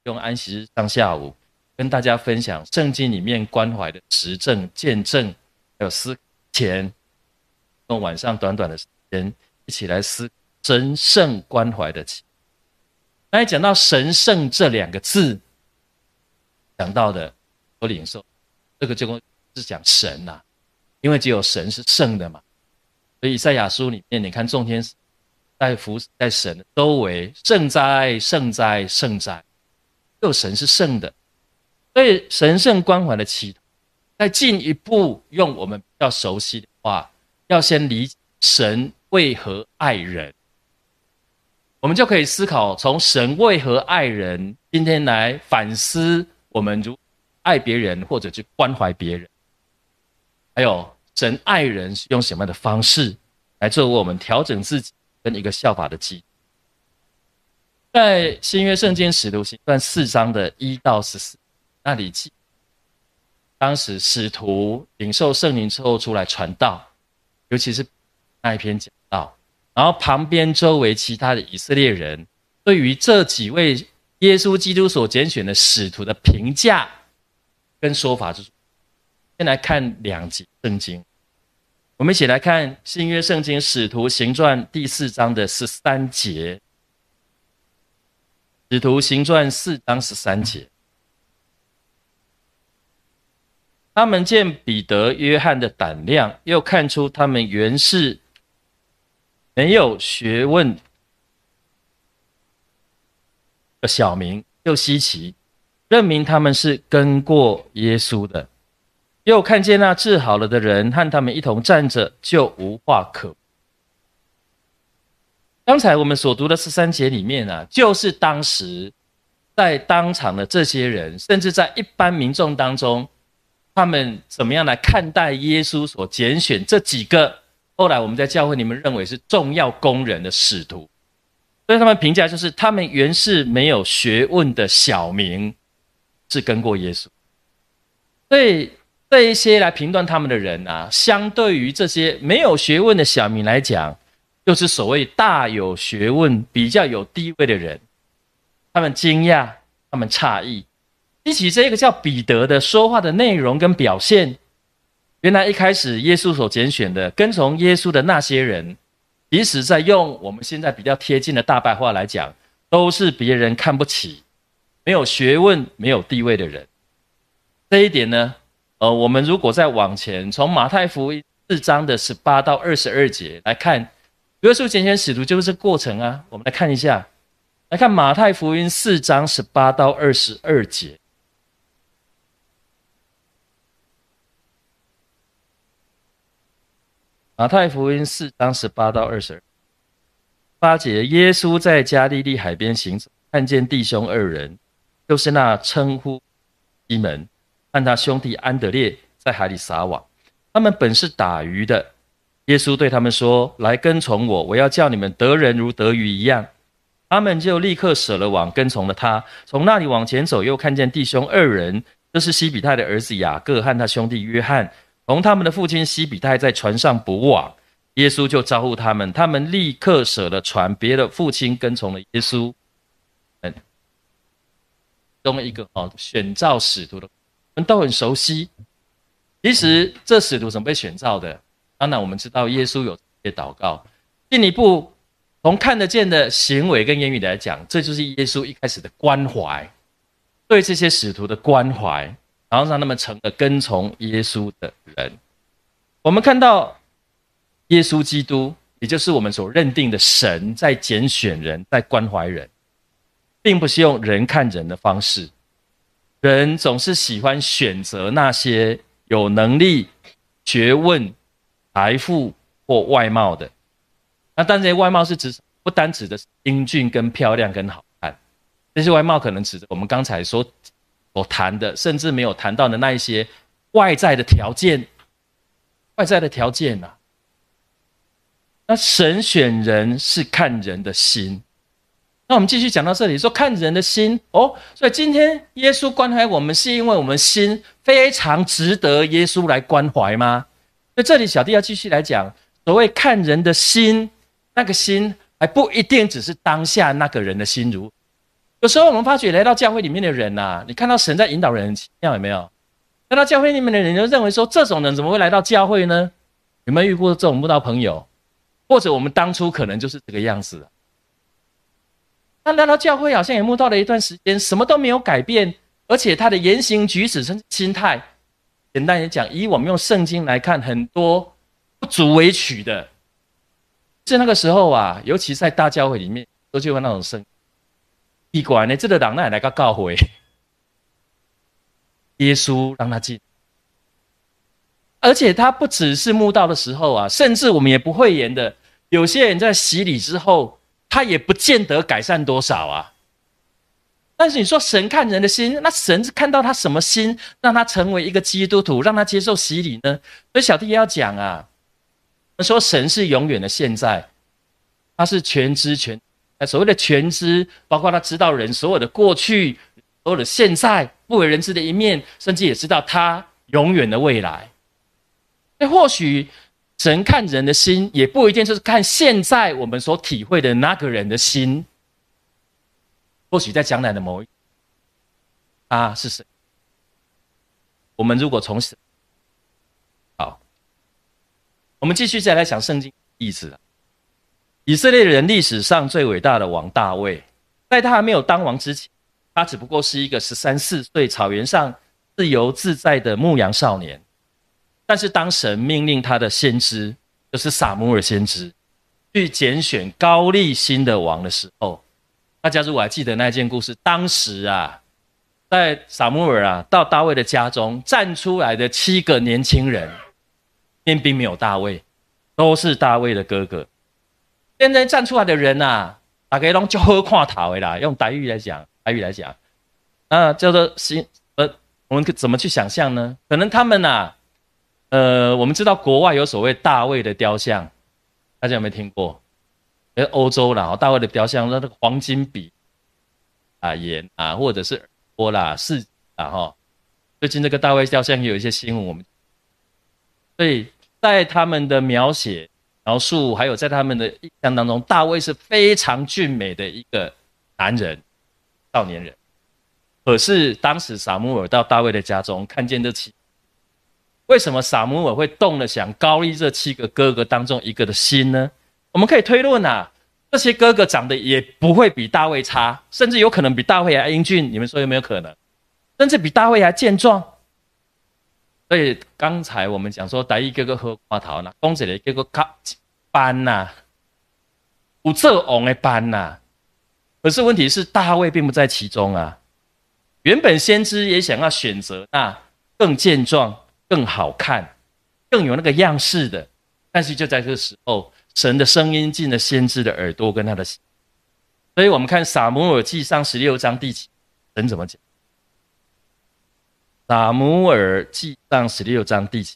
用安息日上下午跟大家分享圣经里面关怀的实证、见证，还有思前，用晚上短短的时间一起来思神圣关怀的情。刚才讲到神圣这2个字，讲到的有领受，这个就是讲神啊，因为只有神是圣的嘛。所以以赛亚书里面，你看众天使在服侍在神的周围，圣哉，圣哉，圣哉，只有神是圣的。所以神圣关怀的祈祷，再进一步用我们比较熟悉的话，要先理解神为何爱人，我们就可以思考从神为何爱人，今天来反思我们如何爱别人或者去关怀别人，还有神爱人是用什么样的方式来作为我们调整自己跟一个效法的基础。在新约圣经使徒行传4章的1到14那里记，当时使徒领受圣灵之后出来传道，尤其是那一篇讲道，然后旁边周围其他的以色列人对于这几位耶稣基督所拣选的使徒的评价跟说法，就是先来看2节圣经。我们一起来看新约圣经使徒行传第4章的13节。使徒行传4章13节，他们见彼得、约翰的胆量，又看出他们原是没有学问的小民，又稀奇，认明他们是跟过耶稣的。又看见那治好了的人和他们一同站着，就无话可。刚才我们所读的13节里面啊，就是当时在当场的这些人，甚至在一般民众当中，他们怎么样来看待耶稣所拣选这几个后来我们在教会里面认为是重要工人的使徒。所以他们评价就是他们原是没有学问的小民，是跟过耶稣。所以这一些来评断他们的人啊，相对于这些没有学问的小民来讲，就是所谓大有学问、比较有地位的人，他们惊讶，他们诧异。比起这个叫彼得的说话的内容跟表现，原来一开始耶稣所拣选的跟从耶稣的那些人，即使在用我们现在比较贴近的大白话来讲，都是别人看不起、没有学问、没有地位的人。这一点呢，我们如果再往前，从马太福音4章的18到22节来看，耶稣拣选使徒就是这个过程啊。我们来看一下，来看马太福音4章18到22节。马太福音4章18到22节，耶稣在加利利海边行走，看见弟兄2人，就是那称呼西门和他兄弟安德烈在海里撒网，他们本是打鱼的。耶稣对他们说：来跟从我，我要叫你们得人如得鱼一样。他们就立刻舍了网，跟从了他。从那里往前走，又看见弟兄2人，这是西比泰的儿子雅各和他兄弟约翰，同他们的父亲西比泰在船上捕网。耶稣就招呼他们，他们立刻舍了船，别了父亲，跟从了耶稣。其中一个选召使徒的，我们都很熟悉。其实这使徒怎么被选召的？当然我们知道耶稣有这些祷告。进一步从看得见的行为跟言语来讲，这就是耶稣一开始的关怀，对这些使徒的关怀，然后让他们成了跟从耶稣的人。我们看到耶稣基督，也就是我们所认定的神，在拣选人，在关怀人，并不是用人看人的方式。人总是喜欢选择那些有能力、学问、财富或外貌的。那但这些外貌是指不单指的是英俊跟漂亮跟好看，这些外貌可能指的我们刚才所谈的，甚至没有谈到的那一些外在的条件。外在的条件啊，那神选人是看人的心。那我们继续讲到这里，说看人的心所以今天耶稣关怀我们，是因为我们心非常值得耶稣来关怀吗？所以这里小弟要继续来讲，所谓看人的心，那个心还不一定只是当下那个人的心如何， 有时候我们发觉来到教会里面的人啊，你看到神在引导人很奇妙，有没有？来到教会里面的人就认为说，这种人怎么会来到教会呢？有没有遇过这种慕道朋友？或者我们当初可能就是这个样子了。他来到教会好像也慕道了一段时间，什么都没有改变，而且他的言行举止甚至心态，简单来讲，以我们用圣经来看，很多不足为取的。是那个时候啊，尤其在大教会里面，都就有那种声音，奇怪呢，这个人哪里来个教会？耶稣让他进，而且他不只是慕道的时候啊，甚至我们也不讳言的，有些人在洗礼之后，他也不见得改善多少啊。但是你说神看人的心，那神是看到他什么心，让他成为一个基督徒，让他接受洗礼呢？所以小弟也要讲啊，说神是永远的现在，他是全知全，所谓的全知，包括他知道人所有的过去、所有的现在、不为人知的一面，甚至也知道他永远的未来。所以或许神看人的心，也不一定就是看现在我们所体会的那个人的心。或许在将来的某一，他是谁？我们如果从神，好，我们继续再来想圣经的意思了。以色列人历史上最伟大的王大卫，在他还没有当王之前，他只不过是一个13、14岁草原上自由自在的牧羊少年。但是当神命令他的先知，就是撒母耳先知，去拣选高立新的王的时候，大家如果还记得那件故事，当时啊，在撒母耳啊到大卫的家中站出来的7个年轻人，并没有大卫，都是大卫的哥哥。现在站出来的人啊，大家都就好看头的啦，用台语来讲，叫做我们怎么去想象呢？可能他们啊，我们知道国外有所谓大卫的雕像，大家有没有听过？欧洲啦，大卫的雕像，那个黄金比啊、眼啊，或者是耳朵啦、四肢啦，哈。最近这个大卫雕像也有一些新闻，我们所以在他们的描述，还有在他们的印象当中，大卫是非常俊美的一个男人、少年人。可是当时撒母耳到大卫的家中，看见这为什么撒母耳会动了想高立这7个哥哥当中一个的心呢？我们可以推论啊，这些哥哥长得也不会比大卫差，甚至有可能比大卫还英俊。你们说有没有可能？甚至比大卫还健壮。所以刚才我们讲说，台语叫做好看头，那讲一个叫做班呐，有做王的班呐。可是问题是，大卫并不在其中啊。原本先知也想要选择那更健壮、更好看、更有那个样式的，但是就在这个时候，神的声音进了先知的耳朵跟他的心。所以我们看撒母耳记上16章第7，神怎么讲？撒母耳记上16章第7，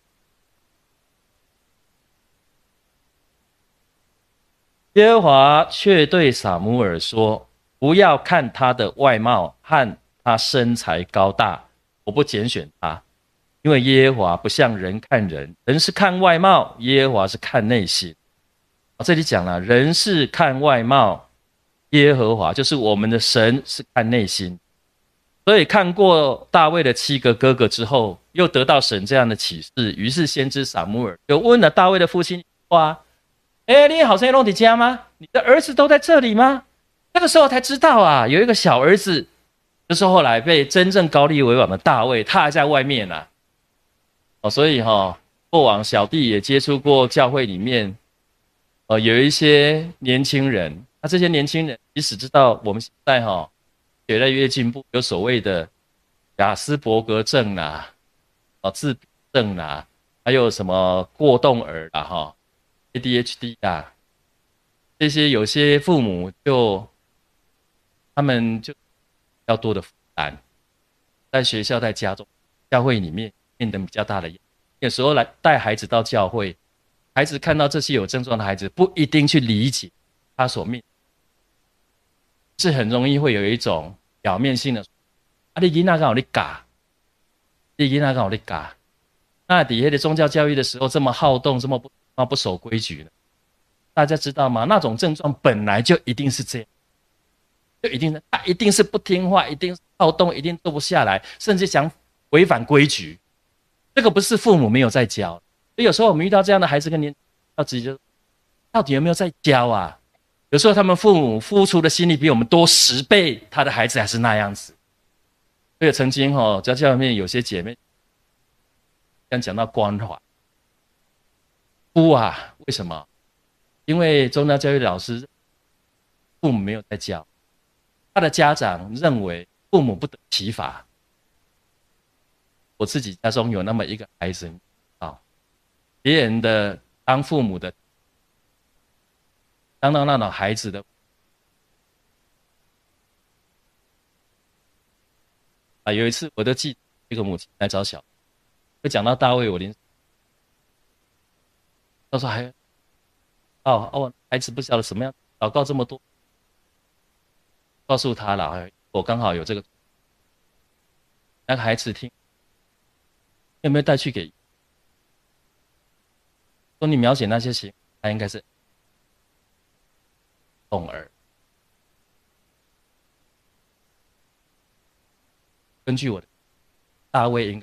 耶和华却对撒母耳说：“不要看他的外貌和他身材高大，我不拣选他，因为耶和华不像人看人，人是看外貌，耶和华是看内心。”这里讲了，人是看外貌，耶和华就是我们的神是看内心。所以看过大卫的7个哥哥之后，又得到神这样的启示，于是先知撒母耳就问了大卫的父亲话：“你好像弄你家吗？你的儿子都在这里吗？”那个时候才知道啊，有一个小儿子，就是后来被真正高立为王的大卫，他还在外面啊。所以过往小弟也接触过教会里面，有一些年轻人，那这些年轻人即使知道我们现在越来越进步，有所谓的亚斯伯格症啦、自闭症啦，还有什么过动儿啦、ADHD 啦，这些有些父母他们就比较多的负担，在学校、在家中、教会里面变得比较大的压力。有时候来带孩子到教会，孩子看到这些有症状的孩子，不一定去理解他所面，是很容易会有一种表面性的，你囡仔刚好你嘎，你囡仔刚好你嘎，那底下的宗教教育的时候这么好动，这么不守规矩呢？大家知道吗？那种症状本来就一定是这样。 就他一定是不听话，一定是好动，一定坐不下来，甚至想违反规矩。这个不是父母没有在教，所以有时候我们遇到这样的孩子跟年，要直接到底有没有在教啊？有时候他们父母付出的心力比我们多10倍，他的孩子还是那样子。所以曾经在教会里面有些姐妹，讲到关怀，哭啊，为什么？因为宗教教育老师父母没有在教，他的家长认为父母不得其法。我自己家中有那么一个孩子，别人的当父母的，当到那种孩子的，有一次我都记得一个母亲来找小，会讲到大卫，我他说孩子不晓得什么样祷告这么多，告诉他了，我刚好有这个，那个孩子听，有没有带去给？说你描写那些行，他应该是动儿。根据我的大卫应该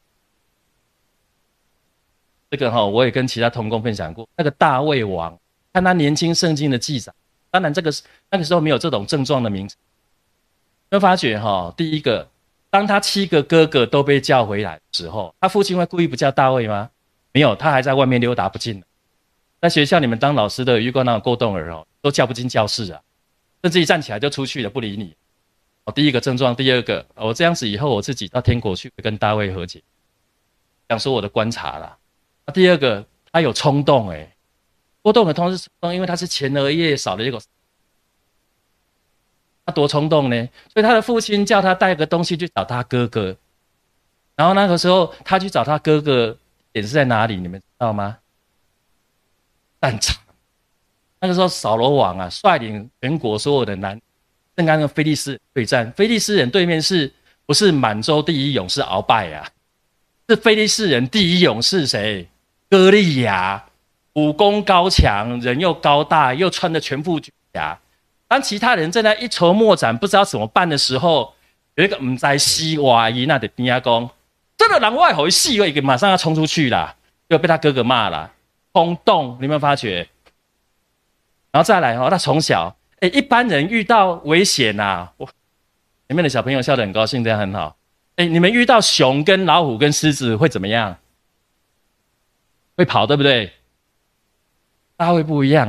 这个我也跟其他同工分享过，那个大卫王，看他年轻圣经的记载，当然那个时候没有这种症状的名字，会发觉第一个，当他7个哥哥都被叫回来的时候，他父亲会故意不叫大卫吗？没有，他还在外面溜达不进。在学校你们当老师的有遇过那种过动儿都叫不进教室啊，甚至一站起来就出去了，不理你。第一个症状，第二个，我这样子以后我自己到天国去跟大卫和解，讲说我的观察啦。第二个，他有冲动过动的通常是冲动，因为他是前额叶少了一个，他多冲动呢？所以他的父亲叫他带个东西去找他哥哥，然后那个时候他去找他哥哥，点是在哪里？你们知道吗？战场。那个时候扫罗王啊，率领全国所有的正跟非利士人对战。非利士人对面不是满洲第一勇士鳌拜啊？是非利士人第一勇士谁？歌利亚，武功高强，人又高大，又穿着全副军甲。当其他人正在一筹莫展，不知道怎么办的时候，有一个不知死活的那的边仔讲：“这个人我会死，我一个马上要冲出去啦！”又被他哥哥骂了，冲动，你有没有发觉？然后再来他从小，一般人遇到危险啊，前面的小朋友笑得很高兴，这样很好。你们遇到熊跟老虎跟狮子会怎么样？会跑，对不对？大卫不一样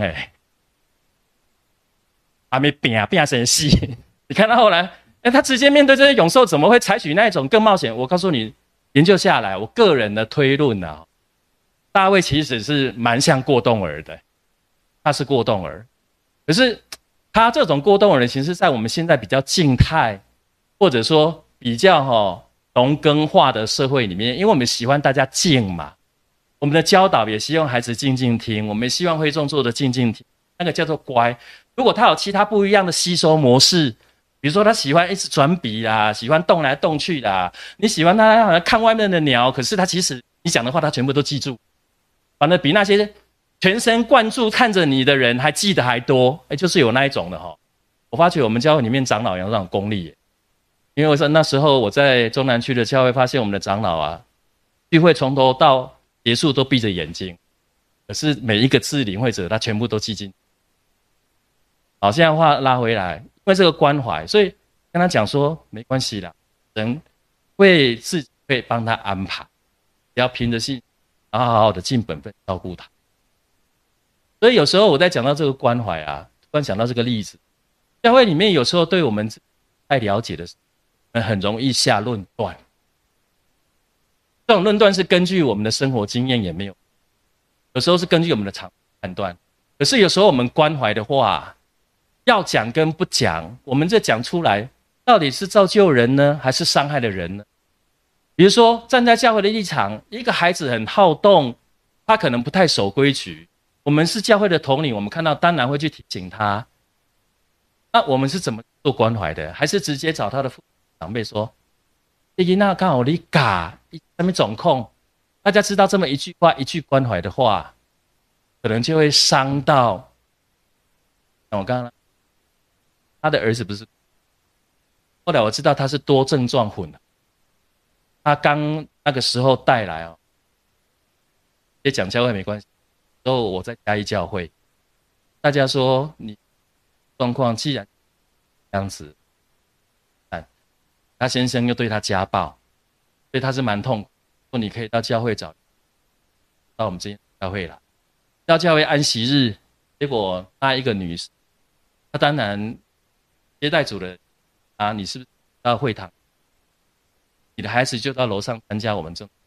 还没拼成死。你看到后来，他直接面对这些勇兽，怎么会采取那一种更冒险？我告诉你，研究下来，我个人的推论啊，大卫其实是蛮像过动儿的，他是过动儿，可是他这种过动儿的形式，在我们现在比较静态，或者说比较农耕化的社会里面，因为我们喜欢大家静嘛，我们的教导也希望孩子静静听，我们也希望会众做的静静听，那个叫做乖。如果他有其他不一样的吸收模式，比如说他喜欢一直转笔啦，喜欢动来动去啦，你喜欢他好像看外面的鸟，可是他其实你讲的话他全部都记住，反正比那些全神贯注看着你的人还记得还多，就是有那一种的我发觉我们教会里面长老有那种功力因为我说那时候我在中南区的教会，发现我们的长老啊，聚会从头到结束都闭着眼睛，可是每一个字领会者他全部都记进。好，现在话拉回来，因为这个关怀，所以跟他讲说没关系啦，人自己会帮他安排，只要凭着信，然后好好的尽本分照顾他。所以有时候我在讲到这个关怀啊，突然想到这个例子，教会里面有时候对我们太了解的时候，很容易下论断。这种论断是根据我们的生活经验也没有，有时候是根据我们的常判断。可是有时候我们关怀的话，要讲跟不讲，我们这讲出来，到底是造就人呢，还是伤害了人呢？比如说站在教会的立场，一个孩子很好动，他可能不太守规矩，我们是教会的统领，我们看到当然会去提醒他。那我们是怎么做关怀的？还是直接找他的长辈说：“那刚好你嘎，什么总控？”大家知道这么一句话，一句关怀的话，可能就会伤到。我刚刚他的儿子不是后来我知道他是多症状混合，他刚那个时候带来哦，也讲教会没关系。之后我在嘉义教会，大家说你状况既然这样子，他先生又对他家暴，所以他是蛮痛苦。说你可以到教会到我们这间教会来，到教会安息日，结果那一个女士，她当然接待主人啊，你是不是到会堂？你的孩子就到楼上参加我们这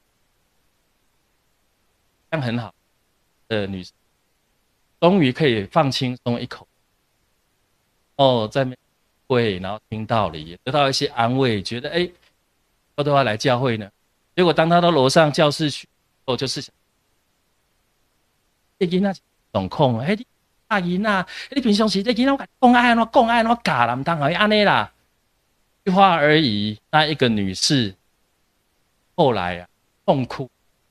样很好的女士，终于可以放轻松一口。哦，在那会，然后听道理，也得到一些安慰，觉得我都要来教会呢。结果当他到楼上教室去，我就是想，这囡仔总控，你大囡仔，你平常时这囡仔我讲爱喏讲爱喏教啦，唔当可以安尼啦，一句话而已。那一个女士后来啊痛哭，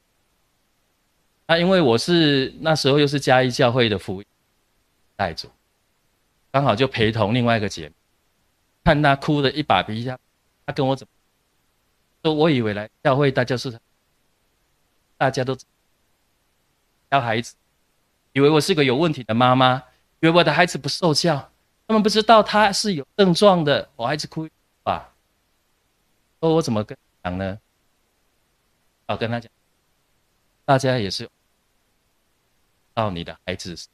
因为我是那时候又是嘉义教会的福音带主，刚好就陪同另外一个姐妹，看她哭的一把鼻涕，她跟我怎么说？我以为来教会大家都教孩子，以为我是个有问题的妈妈，以为我的孩子不受教，他们不知道他是有症状的，我孩子哭吧，说我怎么跟他讲呢？跟他讲，大家也是到你的孩子，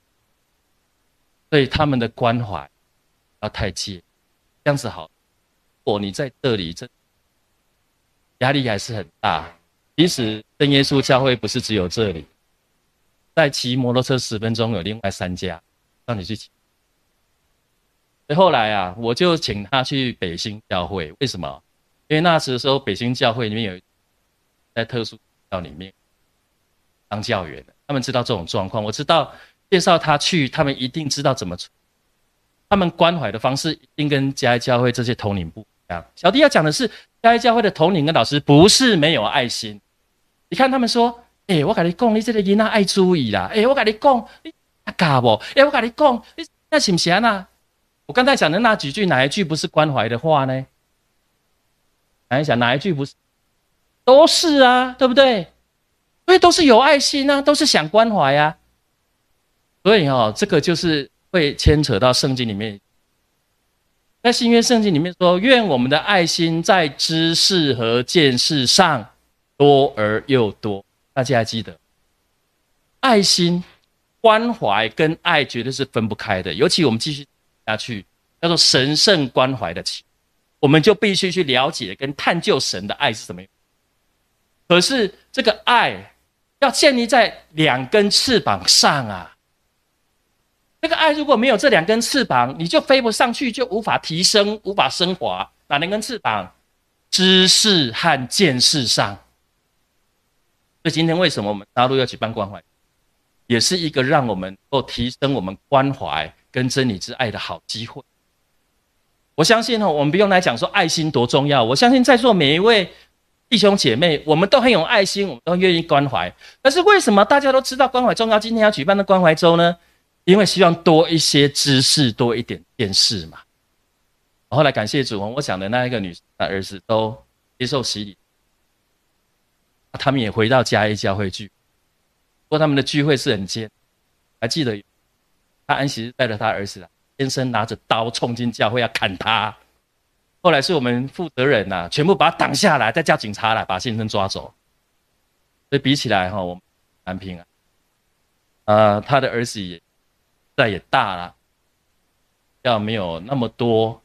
对他们的关怀要太介，这样子好。如果你在这里，压力还是很大。其实真耶稣教会不是只有这里，在骑摩托车10分钟有另外3家让你去骑。所以后来啊，我就请他去北新教会。为什么？因为那时候北新教会里面有在特殊教里面当教员的，他们知道这种状况。我知道介绍他去，他们一定知道怎么处理。他们关怀的方式一定跟嘉义教会这些统领不一样。小弟要讲的是，嘉义教会的统领跟老师不是没有爱心。你看他们说，我跟你讲，你这个囡仔爱注意啦。我跟你讲，你教不？我跟你讲，你那是不是啊？我刚才讲的那几句，哪一句不是关怀的话呢？想一想，哪一句不是？都是啊，对不对？所以都是有爱心啊，都是想关怀啊。所以这个就是会牵扯到圣经里面，在新约圣经里面说，愿我们的爱心在知识和见识上多而又多。大家还记得，爱心、关怀跟爱绝对是分不开的。尤其我们继续下去，叫做神圣关怀的情，我们就必须去了解跟探究神的爱是什么样。可是这个爱要建立在2根翅膀上啊！这个爱如果没有这2根翅膀，你就飞不上去，就无法提升，无法升华。哪2根翅膀？知识和见识上。所以今天为什么我们大陆要举办关怀，也是一个让我们能够提升我们关怀跟真理之爱的好机会。我相信我们不用来讲说爱心多重要，我相信在座每一位弟兄姐妹，我们都很有爱心，我们都愿意关怀。但是为什么大家都知道关怀重要，今天要举办的关怀周呢？因为希望多一些知识，多一点见识嘛。后来感谢主，我讲的那一个女生的儿子都接受洗礼，他们也回到嘉义教会聚。不过他们的聚会是很艰，还记得他安息日带着他儿子来，先生拿着刀冲进教会要砍他，后来是我们负责人全部把他挡下来，再叫警察来把先生抓走。所以比起来我们蛮平安。他的儿子也大了，要没有那么多。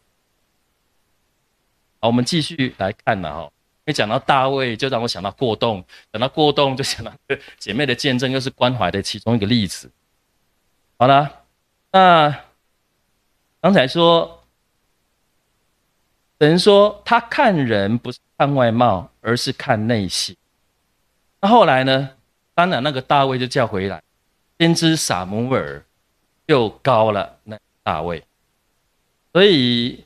好，我们继续来看了因为讲到大卫，就让我想到过动，讲到过动就想到姐妹的见证，又是关怀的其中一个例子。好了，那刚才说，神说他看人不是看外貌，而是看内心。那后来呢？当然那个大卫就叫回来，先知撒母耳就高了那大卫。所以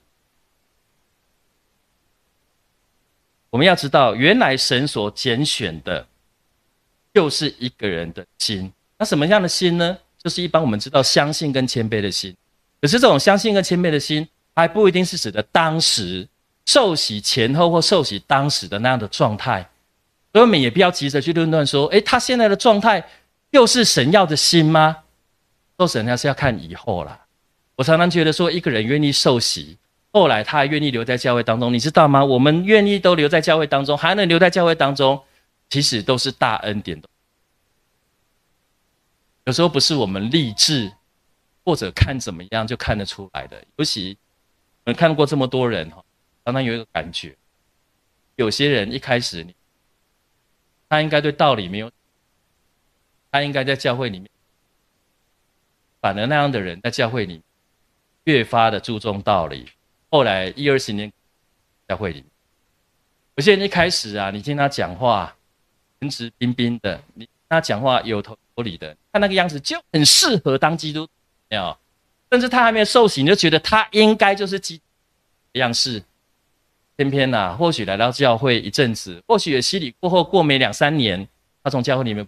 我们要知道，原来神所拣选的就是一个人的心。那什么样的心呢？就是一般我们知道相信跟谦卑的心。可是这种相信跟谦卑的心， 还不一定是指的当时受洗前后或受洗当时的那样的状态。所以我们也不要急着去论断说，他现在的状态又是神要的心吗？受神还是要看以后啦。我常常觉得说，一个人愿意受洗，后来他还愿意留在教会当中，你知道吗？我们愿意都留在教会当中，还能留在教会当中，其实都是大恩典的。有时候不是我们立志或者看怎么样就看得出来的。尤其我们看过这么多人，常常有一个感觉，有些人一开始他应该对道理没有，他应该在教会里面，反而那样的人在教会里越发的注重道理。后来10-20年教会里面，有些人一开始你听他讲话文质彬彬的，你听他讲话有头有理的，看那个样子就很适合当基督徒，甚至他还没有受洗，你就觉得他应该就是基督徒的样式。偏偏或许来到教会一阵子，或许也洗礼过后，过没2-3年，他从教会里面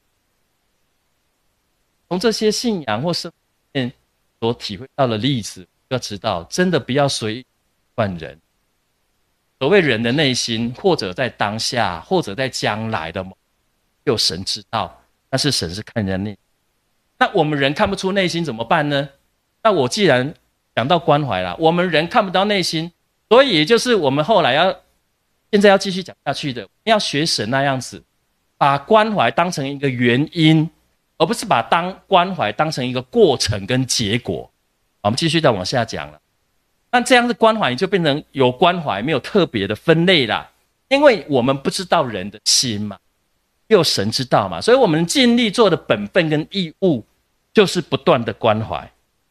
从这些信仰或生命所体会到的例子，要知道，真的不要随意换人。所谓人的内心，或者在当下，或者在将来的某，有神知道，但是神是看人内心。那我们人看不出内心怎么办呢？那我既然讲到关怀啦，我们人看不到内心，所以也就是我们后来现在要继续讲下去的，要学神那样子，把关怀当成一个原因，而不是把关怀当成一个过程跟结果。我们继续再往下讲了。那这样的关怀就变成有关怀，没有特别的分类啦，因为我们不知道人的心嘛，只有神知道嘛，所以我们尽力做的本分跟义务，就是不断的关怀。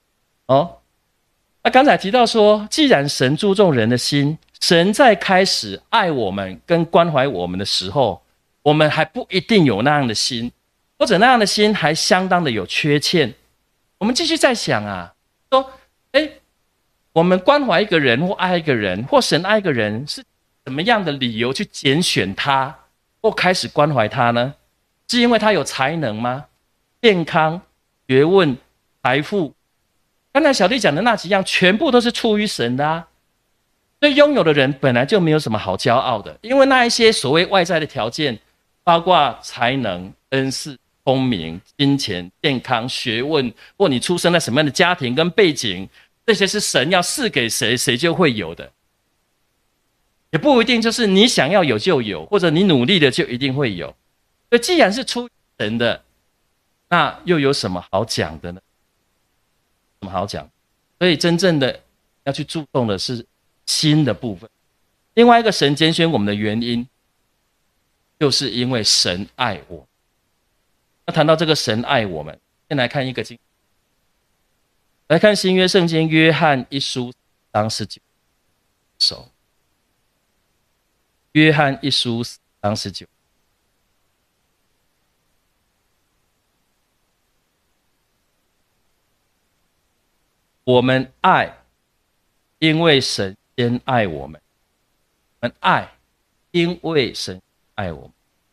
那刚才提到说，既然神注重人的心，神在开始爱我们跟关怀我们的时候，我们还不一定有那样的心，或者那样的心还相当的有缺陷。我们继续再想说，我们关怀一个人或爱一个人，或神爱一个人，是什么样的理由去拣选他或开始关怀他呢？是因为他有才能吗？健康、学问、财富，刚才小弟讲的那几样，全部都是出于神的所以拥有的人本来就没有什么好骄傲的，因为那一些所谓外在的条件，包括才能、恩赐、聪明、金钱、健康、学问，或你出生在什么样的家庭跟背景，这些是神要赐给谁，谁就会有的，也不一定就是你想要有就有，或者你努力的就一定会有。所以既然是出于神的，那又有什么好讲的呢？什么好讲？所以真正的要去注重的是心的部分。另外一个神拣选我们的原因，就是因为神爱我。那谈到这个神爱我们，先来看一个经，来看新约圣经约翰一书章19首。约翰一书章19。我们爱，因为神先爱我们。我们爱，因为神爱我们。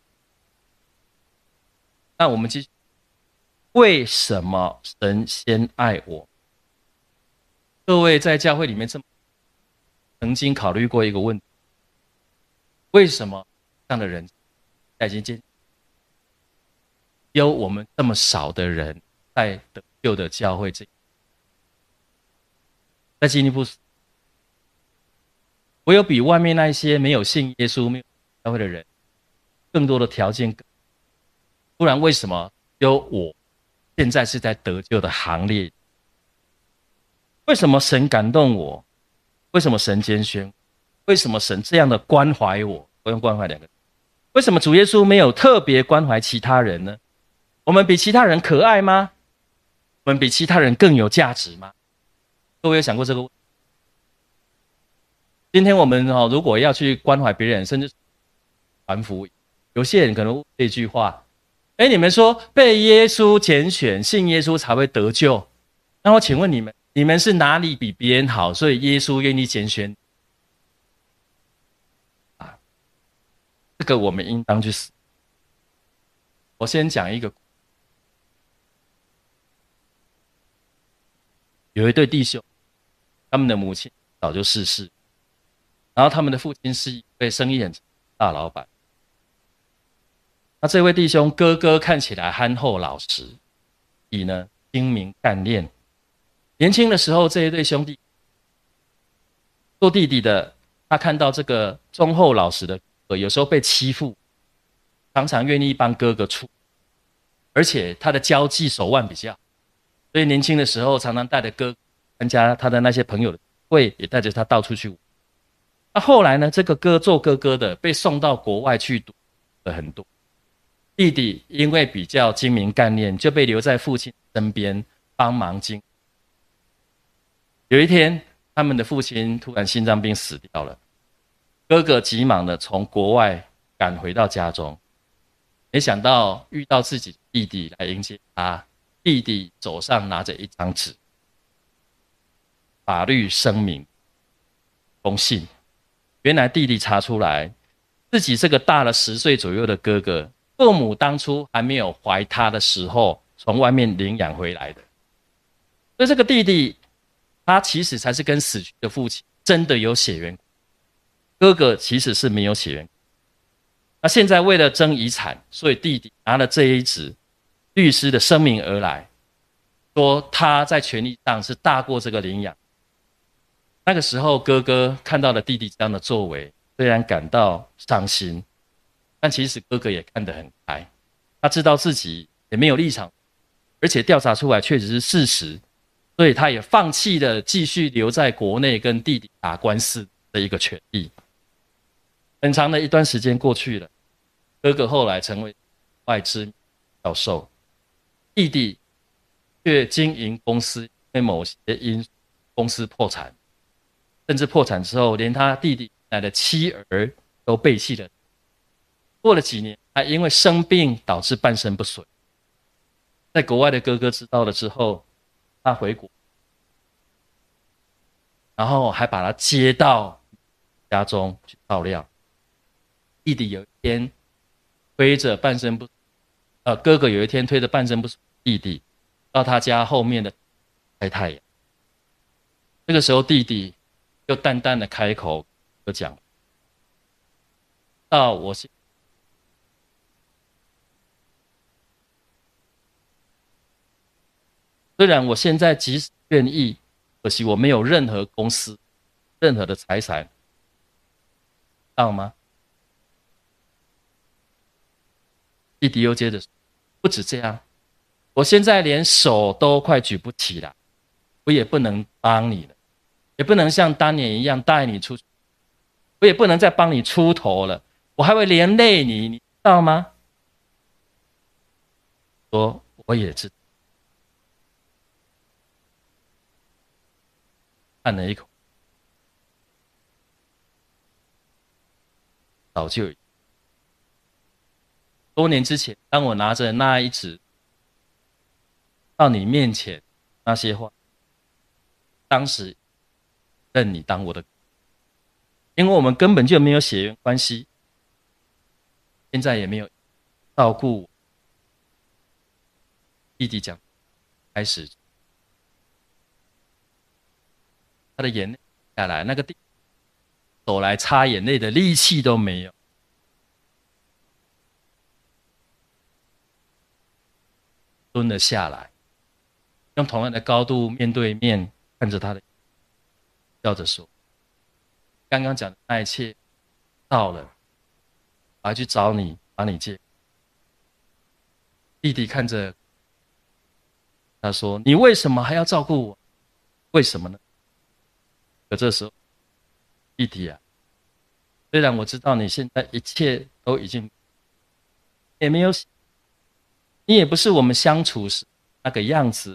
那我们继续，为什么神先爱我？各位在教会里面曾经考虑过一个问题：为什么这样的人在已经有我们这么少的人在得救的教会这？再进一步，我有比外面那些没有信耶稣、没有教会的人更多的条件，不然为什么有我现在是在得救的行列？为什么神感动我？为什么神拣选？为什么神这样的关怀我？我用关怀2个字。为什么主耶稣没有特别关怀其他人呢？我们比其他人可爱吗？我们比其他人更有价值吗？各位有想过这个问题？今天我们如果要去关怀别人，甚至传福音，有些人可能问这句话：你们说被耶稣拣选，信耶稣才会得救，那我请问你们是哪里比别人好，所以耶稣愿意拣选？这个我们应当去思。我先讲一个，有一对弟兄， 他们的母亲早就逝世，然后他们的父亲是一位生意很成功的大老板。那这位弟兄哥哥看起来憨厚老实，弟弟呢精明干练。年轻的时候，这一对兄弟做弟弟的，他看到这个忠厚老实的哥哥有时候被欺负，常常愿意帮哥哥出，而且他的交际手腕比较好，所以年轻的时候常常带着哥哥参加他的那些朋友的会，也带着他到处去玩。那后来呢，这个做哥哥的被送到国外去读了很多，弟弟因为比较精明干练，就被留在父亲身边帮忙经。有一天，他们的父亲突然心脏病死掉了，哥哥急忙的从国外赶回到家中，没想到遇到自己的弟弟来迎接他。弟弟手上拿着一张纸，法律声明，封信。原来弟弟查出来，自己这个大了10岁左右的哥哥，父母当初还没有怀他的时候，从外面领养回来的。所以这个弟弟，他其实才是跟死去的父亲真的有血缘，哥哥其实是没有血缘。那现在为了争遗产，所以弟弟拿了这一纸律师的声明而来，说他在权利上是大过这个领养。那个时候，哥哥看到了弟弟这样的作为，虽然感到伤心，但其实哥哥也看得很开。他知道自己也没有立场，而且调查出来确实是事实，所以他也放弃了继续留在国内跟弟弟打官司的一个权利。很长的一段时间过去了，哥哥后来成为外资教授，弟弟却经营公司，因为某些因素公司破产，甚至破产之后，连他弟弟来的妻儿都背弃了。过了几年，他因为生病导致半身不遂。在国外的哥哥知道了之后，他回国，然后还把他接到家中去照料。弟弟有一天推着半身不，哥哥有一天推着半身不遂弟弟到他家后面的晒太阳。这个时候，弟弟就淡淡的开口就讲：“到我现虽然我现在即使愿意，可惜我没有任何公司、任何的财产，知道吗？”弟弟又接着说：“不止这样，我现在连手都快举不起来，我也不能帮你了，也不能像当年一样带你出去，我也不能再帮你出头了，我还会连累你，你知道吗？”说我也知道，叹了一口，早就多年之前，当我拿着那一纸到你面前那些话，当时认你当我的，因为我们根本就没有血缘关系，现在也没有照顾我。弟弟讲，开始他的眼泪下来，那个弟手来擦眼泪的力气都没有，蹲了下来，用同样的高度面对面看着他的，笑着说：“刚刚讲的那一切到了，我还去找你，把你接。”弟弟看着他说：“你为什么还要照顾我？为什么呢？”可这时候，弟弟啊，虽然我知道你现在一切都已经也没有，你也不是我们相处时那个样子。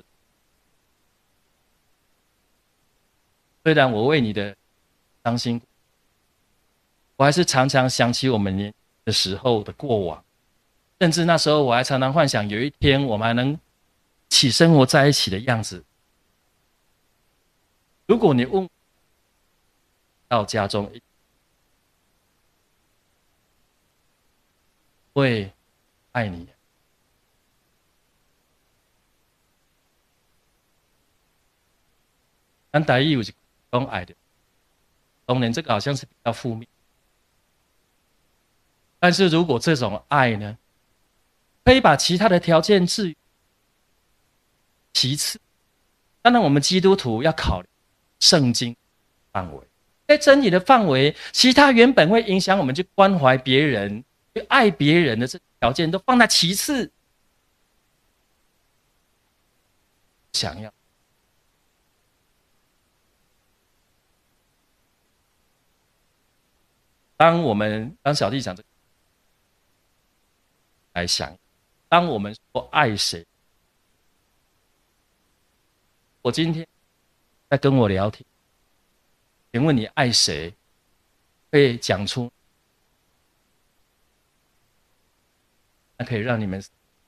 虽然我为你的伤心，我还是常常想起我们年轻的时候的过往，甚至那时候我还常常幻想有一天我们还能一起生活在一起的样子。如果你问到家中，会爱你。咱台语有一句用爱的，当然这个好像是比较负面。但是如果这种爱呢，可以把其他的条件置于其次，当然我们基督徒要考虑圣经范围，在真理的范围，其他原本会影响我们去关怀别人、去爱别人的这条件都放在其次。想要当小弟讲这个来想，当我们说爱谁，我今天在跟我聊天，请问你爱谁？会讲出，那可以让你们，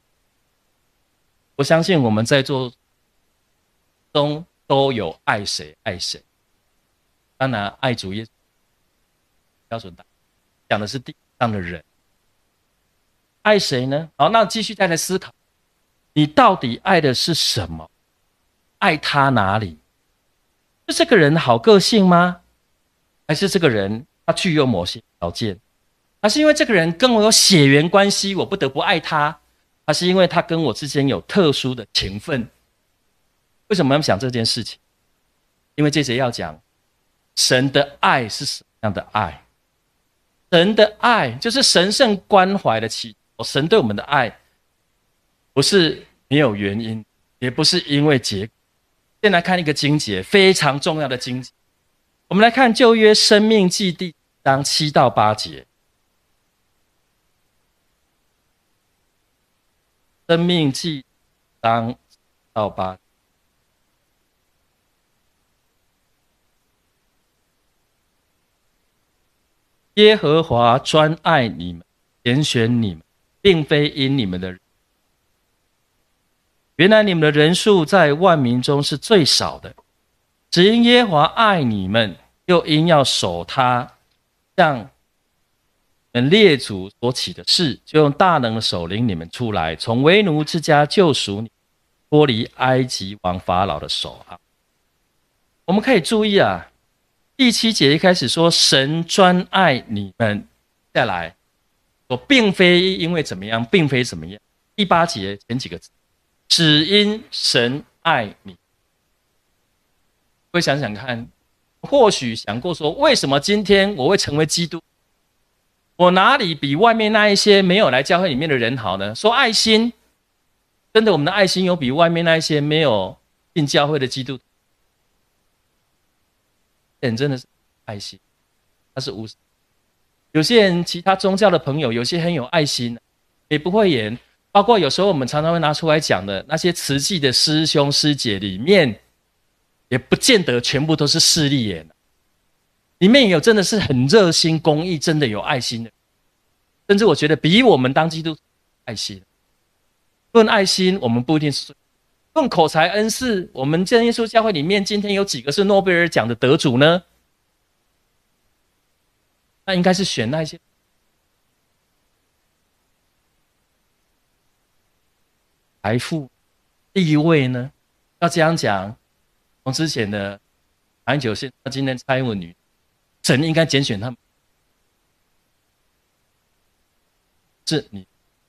我相信我们在座中都有爱谁爱谁。当然，爱主耶稣标准答案讲的是地上的人，爱谁呢？好，那继续再来思考，你到底爱的是什么？爱他哪里？是这个人好个性吗？还是这个人他具有某些条件？还是因为这个人跟我有血缘关系，我不得不爱他？还是因为他跟我之间有特殊的情分？为什么要想这件事情？因为这节要讲神的爱是什么样的爱。神的爱就是神圣关怀的祈祷。神对我们的爱不是没有原因，也不是因为结果。先来看一个经节，非常重要的经节。我们来看旧约申命记第章7到8节。申命记章7到8节。耶和华专爱你们，拣选你们，并非因你们的人。原来你们的人数在万民中是最少的，只因耶和华爱你们，又因要守他向你们列祖所起的事，就用大能的手领你们出来，从为奴之家救赎你，脱离埃及王法老的手。我们可以注意啊，第7节一开始说神专爱你们，再来说并非因为怎么样，并非怎么样。第8节前几个字，只因神爱你。会想想看，或许想过说，为什么今天我会成为基督？我哪里比外面那一些没有来教会里面的人好呢？说爱心，真的我们的爱心有比外面那一些没有进教会的基督徒人真的是爱心，他是无私。有些人其他宗教的朋友，有些很有爱心，也不会演。包括有时候我们常常会拿出来讲的那些慈济的师兄师姐里面，也不见得全部都是势利眼，里面有真的是很热心公益，真的有爱心的，甚至我觉得比我们当基督徒爱心。论爱心，我们不一定是论口才恩赐，我们真耶稣教会里面今天有几个是诺贝尔奖的得主呢？那应该是选那些财富、地位呢？要这样讲，从之前的马英九先到今天蔡英文女，神应该拣选他们，是你。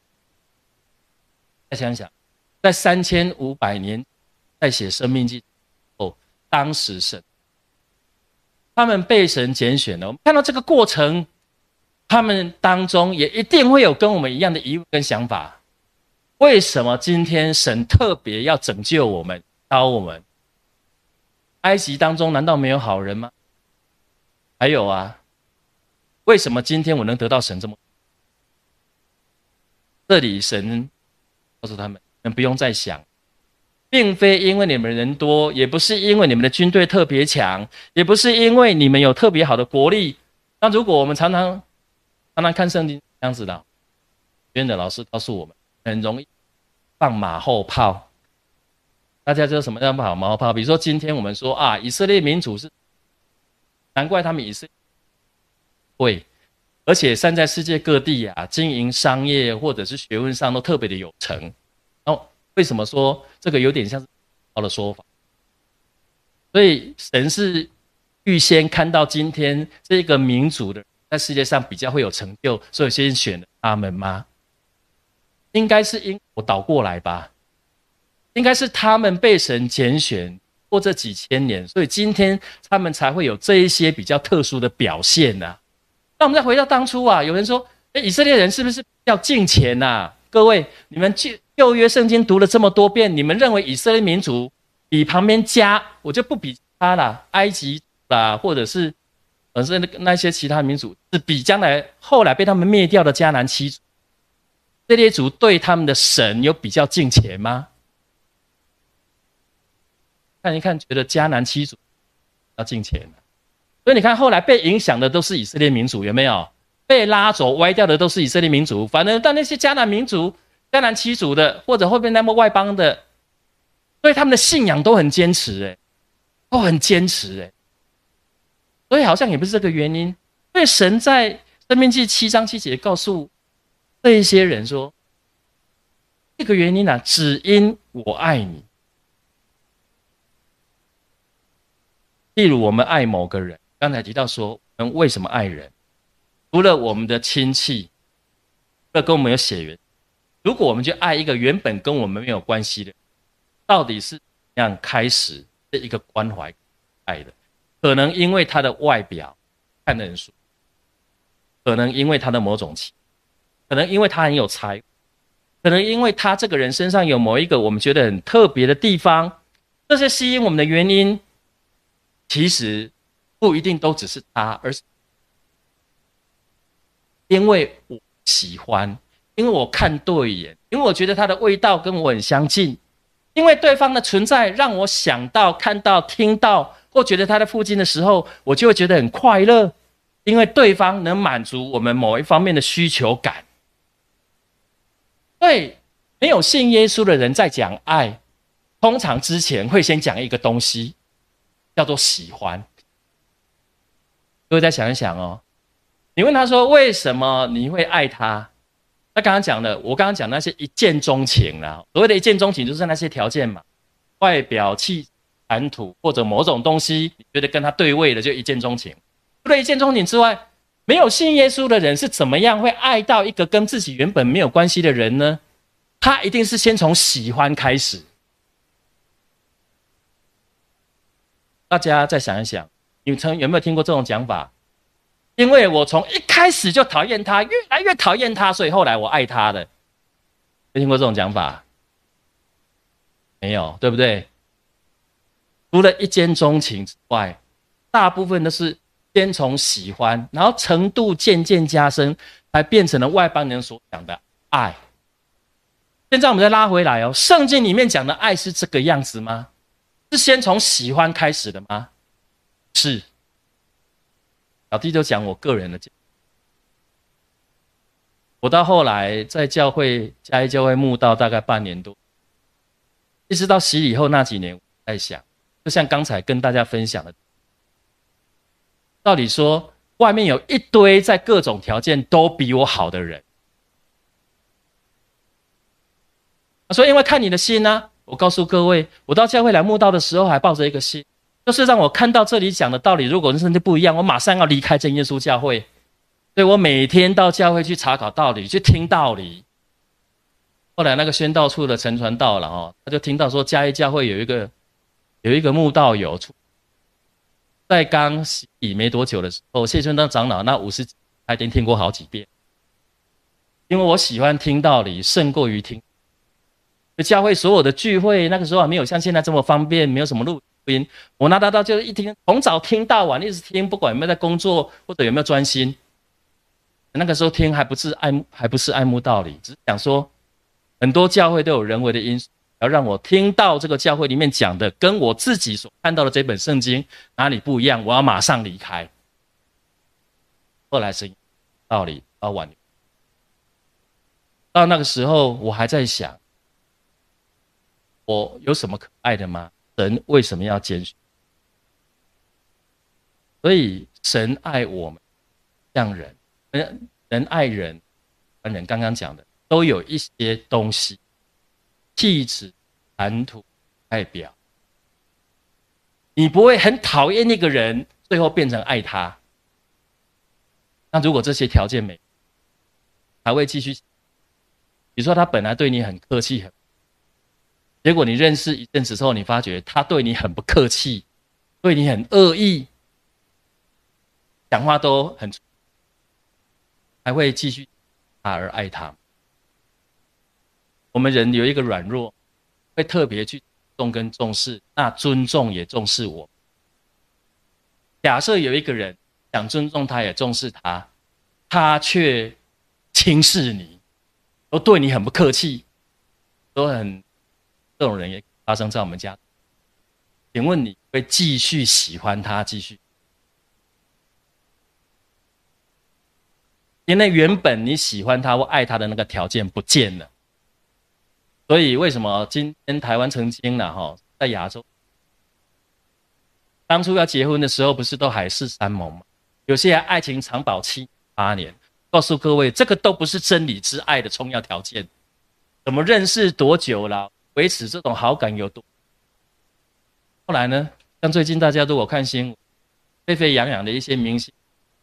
再想想，在3500年在写生命记后，当时神他们被神拣选了。我们看到这个过程，他们当中也一定会有跟我们一样的疑问跟想法。为什么今天神特别要拯救我们、招我们？埃及当中难道没有好人吗？还有啊，为什么今天我能得到神这么？这里神告诉他们，你们不用再想，并非因为你们人多，也不是因为你们的军队特别强，也不是因为你们有特别好的国力。那如果我们常常看圣经这样子的，学院的老师告诉我们，很容易放马后炮。大家知道什么叫放马后炮？比如说今天我们说啊，以色列民主是，难怪他们以色列会，而且散在世界各地啊，经营商业或者是学问上都特别的有成。为什么说这个有点像是好的说法？所以神是预先看到今天这个民族的在世界上比较会有成就，所以先选了他们吗？应该是因果倒过来吧，应该是他们被神拣选过这几千年，所以今天他们才会有这一些比较特殊的表现啊。那我们再回到当初啊，有人说，以色列人是不是要敬虔啊？各位，你们旧约圣经读了这么多遍，你们认为以色列民族比旁边家，我就不比他啦，埃及啦，或者是那些其他民族，是比将来后来被他们灭掉的迦南七族，以色列族对他们的神有比较敬虔吗？看一看，觉得迦南七族要敬虔，所以你看后来被影响的都是以色列民族，有没有？被拉走歪掉的都是以色列民族，反而到那些迦南民族、迦南七族的，或者后面那么外邦的，对他们的信仰都很坚持，都很坚持，所以好像也不是这个原因。因为神在申命记7章7节告诉这一些人说，这个原因啊，只因我爱你。例如我们爱某个人，刚才提到说我们为什么爱人，除了我们的亲戚，除了跟我们有血缘，如果我们就爱一个原本跟我们没有关系的，到底是怎样开始的一个关怀爱的？可能因为他的外表看得很舒服，可能因为他的某种气，可能因为他很有才，可能因为他这个人身上有某一个我们觉得很特别的地方，这些吸引我们的原因，其实不一定都只是他，而是因为我喜欢，因为我看对眼，因为我觉得他的味道跟我很相近，因为对方的存在让我想到、看到、听到，或觉得他在附近的时候，我就会觉得很快乐，因为对方能满足我们某一方面的需求感。对，没有信耶稣的人在讲爱，通常之前会先讲一个东西，叫做喜欢。各位再想一想哦，你问他说为什么你会爱他？他刚刚讲的，我刚刚讲那些一见钟情啦，所谓的一见钟情就是那些条件嘛，外表、气、谈吐或者某种东西，你觉得跟他对味的就一见钟情。除了一见钟情之外，没有信耶稣的人是怎么样会爱到一个跟自己原本没有关系的人呢？他一定是先从喜欢开始。大家再想一想，你们有没有听过这种讲法？因为我从一开始就讨厌他，越来越讨厌他，所以后来我爱他的。有听过这种讲法？没有，对不对？除了一见钟情之外，大部分都是先从喜欢，然后程度渐渐加深，才变成了外邦人所讲的爱。现在我们再拉回来哦，圣经里面讲的爱是这个样子吗？是先从喜欢开始的吗？是。老弟就讲我个人的经历，我到后来在教会嘉义教会慕道大概半年多，一直到洗礼后那几年，我在想，就像刚才跟大家分享的，道理说外面有一堆在各种条件都比我好的人，所以因为看你的心啊，我告诉各位，我到教会来慕道的时候还抱着一个心，就是让我看到这里讲的道理，如果甚至不一样，我马上要离开真耶稣教会。所以我每天到教会去查考道理，去听道理。后来那个宣道处的陈传道了他就听到说嘉义教会有一个慕道友，在刚洗礼没多久的时候，谢春当长老那50几他已经听过好几遍。因为我喜欢听道理胜过于听。教会所有的聚会，那个时候还没有像现在这么方便，没有什么录音，我拿到就是一听，从早听到晚，一直听，不管有没有在工作或者有没有专心。那个时候听还不是爱慕道理，只是讲说很多教会都有人为的因素，要让我听到这个教会里面讲的跟我自己所看到的这本圣经哪里不一样，我要马上离开。后来是道理到挽留，到那个时候我还在想，我有什么可爱的吗？神为什么要拣选？所以神爱我们像人，人爱人，人刚刚讲的都有一些东西，气质、谈吐、外表。你不会很讨厌一个人， 最后变成爱他。那如果这些条件没，还会继续。比如说他本来对你很客气，结果你认识一阵子之后，你发觉他对你很不客气，对你很恶意，讲话都很，还会继续他而爱他。我们人有一个软弱，会特别去重视，那尊重也重视我。假设有一个人想尊重他也重视他，他却轻视你，都对你很不客气，这种人也发生在我们家。请问你会继续喜欢他，继续？因为原本你喜欢他或爱他的那个条件不见了。所以为什么今天台湾曾经在亚洲，当初要结婚的时候不是都海誓山盟吗？有些人爱情长保7、8年，告诉各位，这个都不是真理之爱的重要条件。怎么认识多久了，维持这种好感有多？后来呢，像最近大家如果看新闻，沸沸扬扬的一些明星，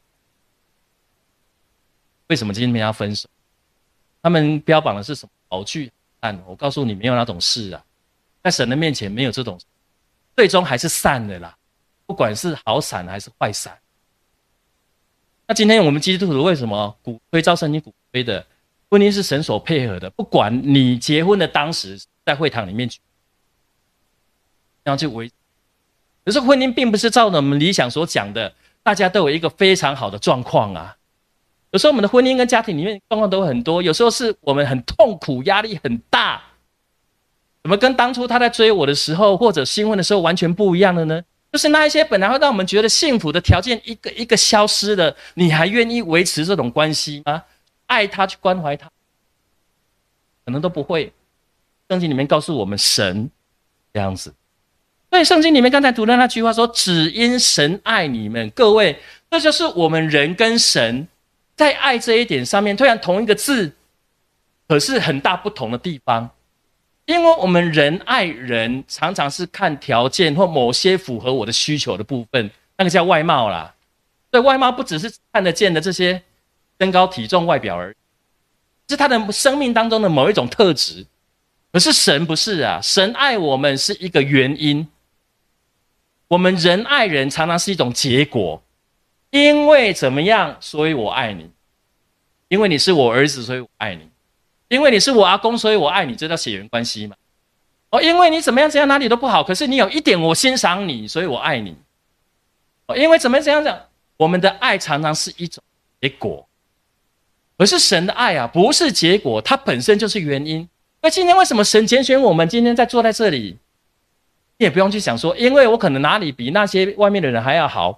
为什么今天要分手？他们标榜的是什么好聚好散？我告诉你，没有那种事啊，在神的面前没有这种事，最终还是散的啦，不管是好散还是坏散。那今天我们基督徒为什么鼓吹照圣经鼓吹的婚姻是神所配合的？不管你结婚的当时在会堂里面要去维，可是婚姻并不是照着我们理想所讲的，大家都有一个非常好的状况啊。有时候我们的婚姻跟家庭里面状况都很多，有时候是我们很痛苦，压力很大，怎么跟当初他在追我的时候或者新婚的时候完全不一样的呢？就是那一些本来会让我们觉得幸福的条件一个一个消失了，你还愿意维持这种关系吗？爱他，去关怀他，可能都不会。圣经里面告诉我们神这样子，所以圣经里面刚才读的那句话说，只因神爱你们。各位，这就是我们人跟神在爱这一点上面，虽然同一个字，可是很大不同的地方。因为我们人爱人常常是看条件或某些符合我的需求的部分，那个叫外貌啦。所以外貌不只是看得见的这些身高体重外表而已，是他的生命当中的某一种特质。可是神不是啊，神爱我们是一个原因，我们人爱人常常是一种结果。因为怎么样，所以我爱你；因为你是我儿子，所以我爱你；因为你是我阿公，所以我爱你，这叫血缘关系嘛。因为你怎么样怎样哪里都不好，可是你有一点我欣赏你，所以我爱你。因为怎么样怎样讲，我们的爱常常是一种结果，可是神的爱啊，不是结果，它本身就是原因。那今天为什么神拣选我们今天在坐在这里？你也不用去想说，因为我可能哪里比那些外面的人还要好，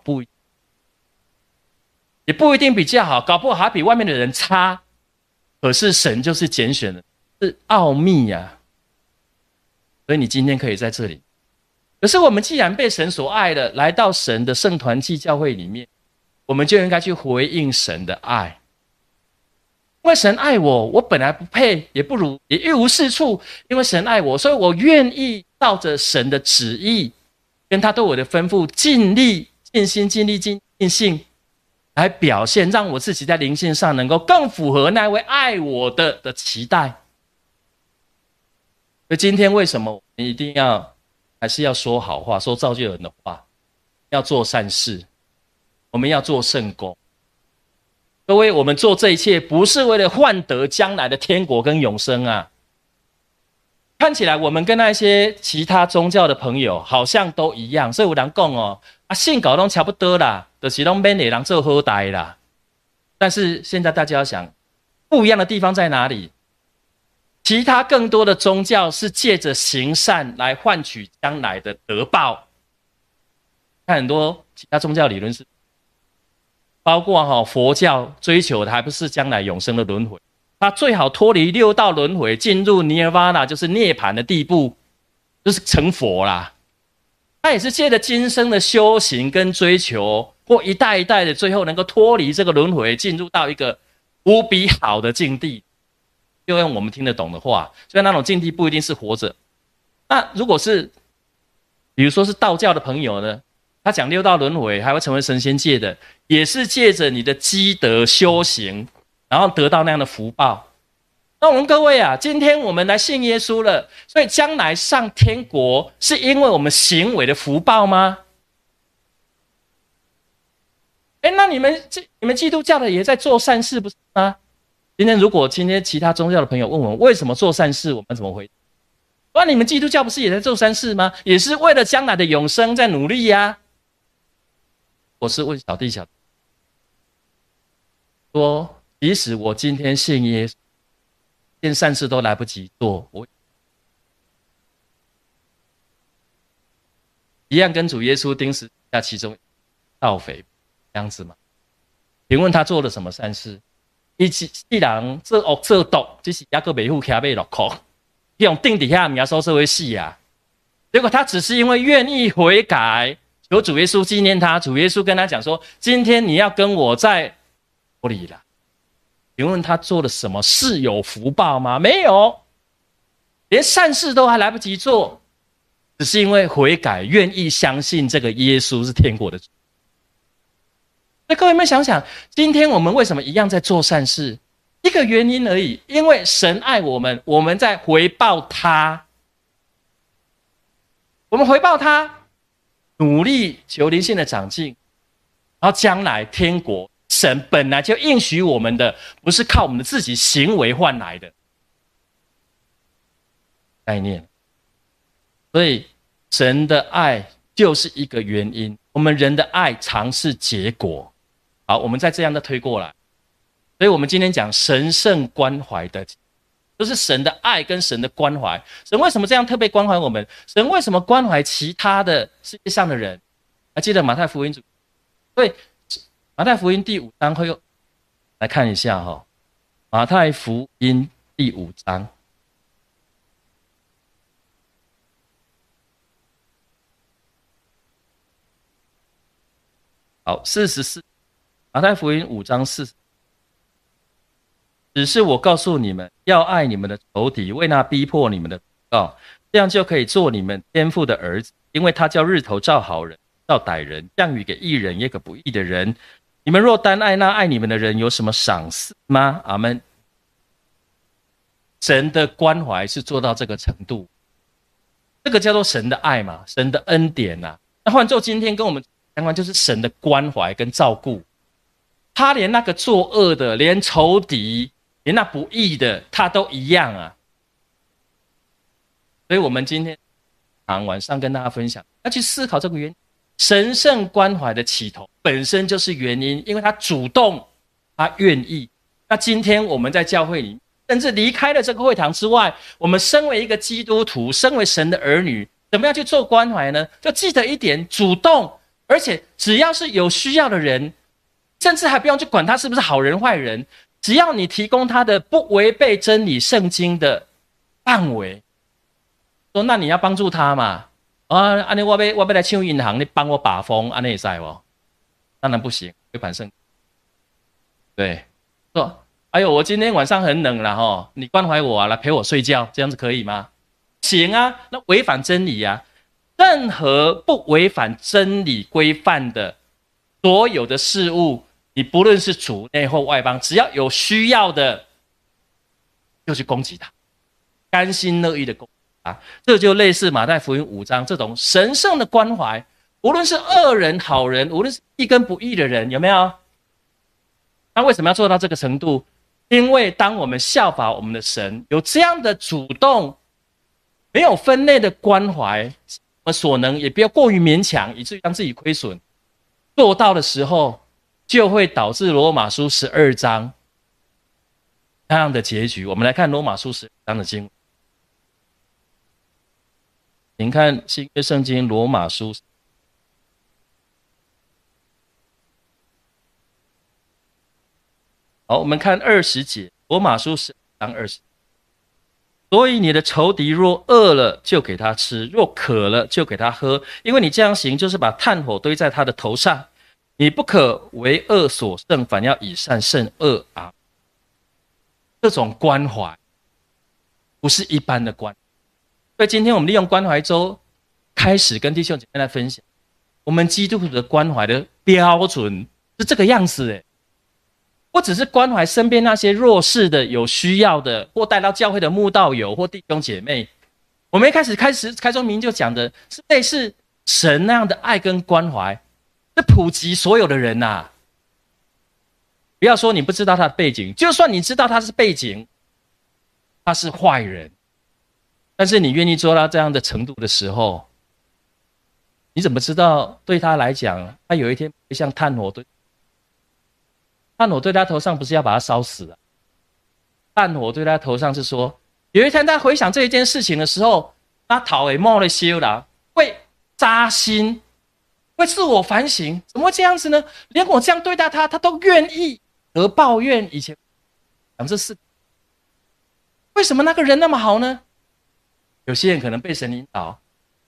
也不一定比较好，搞不好还比外面的人差。可是神就是拣选的，是奥秘啊。所以你今天可以在这里。可是我们既然被神所爱的，来到神的圣团契教会里面，我们就应该去回应神的爱。因为神爱我，我本来不配，也不如，也一无是处。因为神爱我，所以我愿意照着神的旨意，跟他对我的吩咐，尽力、尽心、尽力、尽性，来表现，让我自己在灵性上能够更符合那位爱我的期待。所以今天为什么我们一定要还是要说好话，说造就人的话，要做善事，我们要做圣工。各位，我们做这一切不是为了换得将来的天国跟永生啊！看起来我们跟那些其他宗教的朋友好像都一样，所以有人讲信搞都差不多啦，就是都免给人做好代啦。但是现在大家要想，不一样的地方在哪里？其他更多的宗教是借着行善来换取将来的得报。看很多其他宗教理论是，包括佛教追求的还不是将来永生的轮回，他最好脱离六道轮回，进入尼尔瓦那，就是涅槃的地步，就是成佛啦。他也是借着今生的修行跟追求，或一代一代的，最后能够脱离这个轮回，进入到一个无比好的境地。就用我们听得懂的话，虽然那种境地不一定是活着。那如果是，比如说是道教的朋友呢， 他讲六道轮回还会成为神仙界的，也是借着你的积德修行，然后得到那样的福报。那我们各位啊，今天我们来信耶稣了，所以将来上天国是因为我们行为的福报吗？那你们基督教的也在做善事不是吗？今天其他宗教的朋友问我们为什么做善事，我们怎么回答？你们基督教不是也在做善事吗？也是为了将来的永生在努力呀。我是问小弟说，即使我今天信耶稣，件善事都来不及做，我一样跟主耶稣钉十字架其中盗匪这样子吗？请问他做了什么善事？一人做恶做毒，只是一个没付卡被落库，用钉底下，人家说这会死啊。结果他只是因为愿意悔改，求主耶稣纪念他。主耶稣跟他讲说：“今天你要跟我在火里了。”请问他做了什么事有福报吗？没有，连善事都还来不及做，只是因为悔改，愿意相信这个耶稣是天国的主。那各位有没有想想，今天我们为什么一样在做善事？一个原因而已，因为神爱我们，我们在回报他。我们回报他，努力求灵性的长进，然后将来天国，神本来就应许我们的，不是靠我们的自己行为换来的概念。所以神的爱就是一个原因，我们人的爱常是结果。好，我们再这样的推过来，所以我们今天讲神圣关怀的，就是神的爱跟神的关怀。神为什么这样特别关怀我们？神为什么关怀其他的世界上的人？还记得马太福音所以马太福音第5章会来看一下哈，马太福音第5章。好，44，马太福音5章40。只是我告诉你们，要爱你们的仇敌，为那逼迫你们的祷告，这样就可以做你们天父的儿子，因为他叫日头照好人，照歹人，降雨给义人，也给不义的人。你们若单爱那爱你们的人，有什么赏赐吗？阿们。神的关怀是做到这个程度，这个叫做神的爱嘛，神的恩典啊。那换作今天跟我们相关，就是神的关怀跟照顾。他连那个作恶的，连仇敌，连那不义的，他都一样啊。所以我们今天晚上跟大家分享，要去思考这个原因。神圣关怀的起头本身就是原因，因为他主动，他愿意。那今天我们在教会里，甚至离开了这个会堂之外，我们身为一个基督徒，身为神的儿女，怎么样去做关怀呢？就记得一点，主动，而且只要是有需要的人，甚至还不用去管他是不是好人坏人，只要你提供他的不违背真理圣经的范围，说那你要帮助他嘛？安尼我要来抢银行，你帮我把风，安尼会使不？当然不行，违反圣经。对，说哎呦，我今天晚上很冷了哈，你关怀我啊，来陪我睡觉，这样子可以吗？行啊，那违反真理啊。任何不违反真理规范的所有的事物，你不论是主内或外邦，只要有需要的，就去攻击他，甘心乐意的攻击他。这就类似马太福音5章这种神圣的关怀，无论是恶人好人，无论是义跟不义的人，有没有？那为什么要做到这个程度？因为当我们效法我们的神，有这样的主动没有分类的关怀，我们所能也不要过于勉强，以至于让自己亏损。做到的时候，就会导致罗马书12章那样的结局。我们来看罗马书12章的经文，请看新约圣经罗马书。好，我们看20节，罗马书12章20。所以你的仇敌若饿了，就给他吃；若渴了，就给他喝。因为你这样行，就是把炭火堆在他的头上。你不可为恶所胜，反要以善胜恶啊！这种关怀不是一般的关怀。所以今天我们利用关怀周开始跟弟兄姐妹来分享。 我们基督徒的关怀的标准是这个样子诶，不只是关怀身边那些弱势的、有需要的，或带到教会的慕道友或弟兄姐妹。我们一开始开宗明义就讲的是类似神那样的爱跟关怀，是普及所有的人呐。不要说你不知道他的背景，就算你知道他是背景，他是坏人，但是你愿意做到这样的程度的时候，你怎么知道对他来讲，他有一天会像炭火对他头上不是要把他烧死啊？炭火对他头上是说，有一天他回想这一件事情的时候，他头会冒了羞啦，会扎心，会自我反省，怎么会这样子呢？连我这样对待他，他都愿意而抱怨以前讲这事，为什么那个人那么好呢？有些人可能被神引导，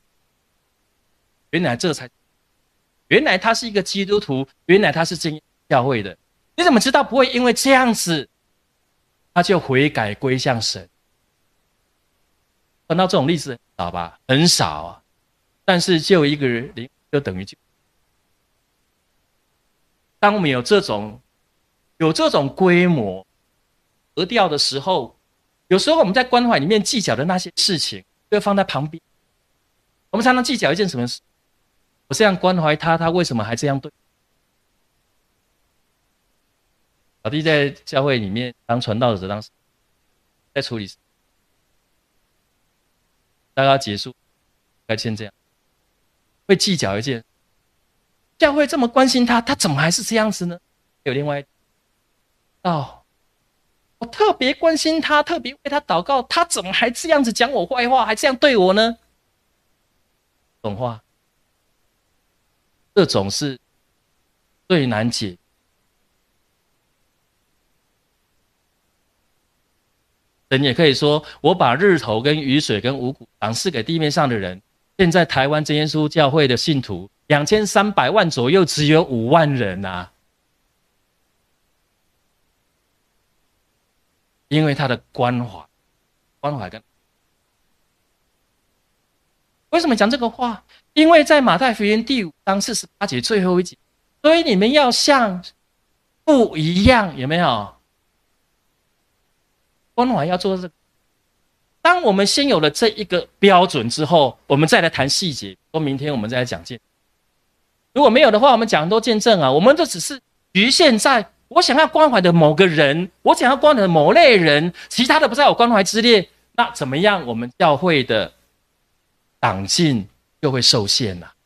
原来他是一个基督徒，原来他是正教会的。你怎么知道不会因为这样子，他就悔改归向神？看到这种例子很少吧？很少啊。但是就一个人就等于就，当我们有这种规模格调的时候，有时候我们在关怀里面计较的那些事情，就会放在旁边。我们常常计较一件什么事？我这样关怀他，他为什么还这样对？老弟在教会里面当传道者，当时在处理，大概结束，该先这样，会计较一件，教会这么关心他，他怎么还是这样子呢？有另外我特别关心他，特别为他祷告，他怎么还这样子讲我坏话，还这样对我呢？这种话，这种是最难解。神也可以说，我把日头跟雨水跟五谷赏赐给地面上的人。现在台湾真耶稣教会的信徒2300万左右，只有5万人啊。因为他的关怀跟为什么讲这个话？因为在马太福音第5章48节最后一节，所以你们要像父一样，有没有？关怀要做这个。当我们先有了这一个标准之后，我们再来谈细节。说明天我们再来讲见证。如果没有的话，我们讲很多见证啊，我们就只是局限在我想要关怀的某个人，我想要关怀的某类人，其他的不在我关怀之列，那怎么样？我们教会的长进就会受限了。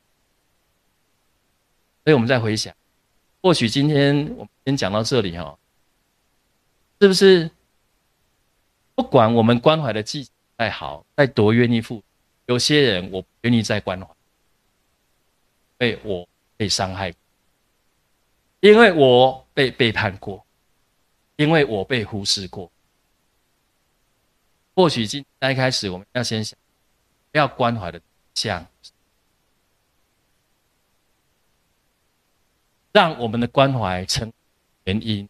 所以我们再回想，或许今天我们先讲到这里哈，是不是？不管我们关怀的技巧再好，再多愿意付出，有些人我不愿意再关怀，因为我被伤害过，因为我被背叛过，因为我被忽视过。或许今天一开始我们要先想，要关怀的对象，让我们的关怀成原因，